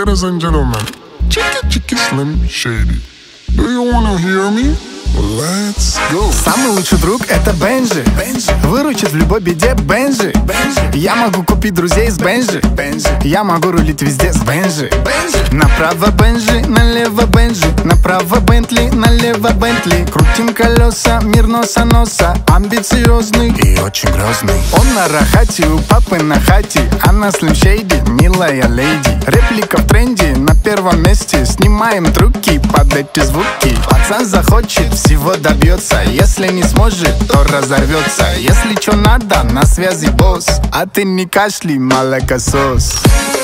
Ladies and gentlemen, Chicky Slim Shady. Do you wanna hear me? Let's go. Самый лучший друг — это Бенжи. Выручит в любой беде Бенжи. Я могу купить друзей с Бенжи. Я могу рулить везде с Бенжи. Направо Бенжи, налево Бенжи. Направо Бентли, налево Бентли. Крутим колеса, мир носа. Амбициозный и очень грозный. Он на рахате, у папы на хате. Она Slim Shady, милая леди. Реплика в тренде, на первом месте. Снимаем трюки под эти звуки. Пацан захочет, всего добьется. Если не сможет, то разорвется. Если чё надо, на связи босс. А ты не кашляй, молокосос.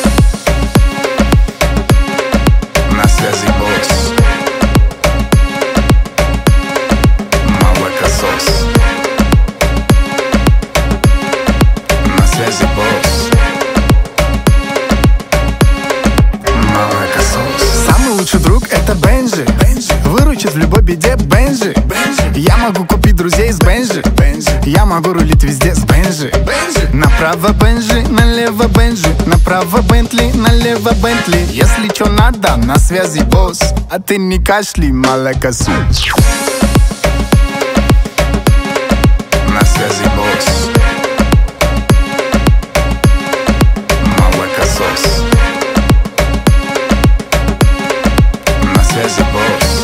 На связи босс. Молокосос. На связи босс. Молокосос. Самый лучший друг — это Бенжи. Выручит в любой беде Бенжи. Я могу купить друзей с Бенжи. Я могу рулить везде с Бенжи. Направо Бенжи, налево Бенжи. Направо Бентли, налево Бентли. Если чё надо, на связи босс. А ты не кашляй, молокосос. На связи босс. Молокосос. На связи босс.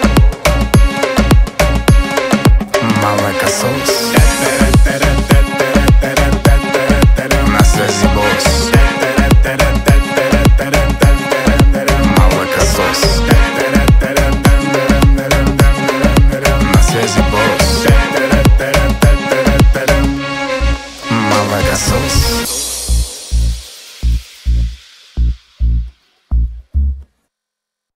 Молокосос. На связи босс. Молокосос. На связи босс. Молокосос.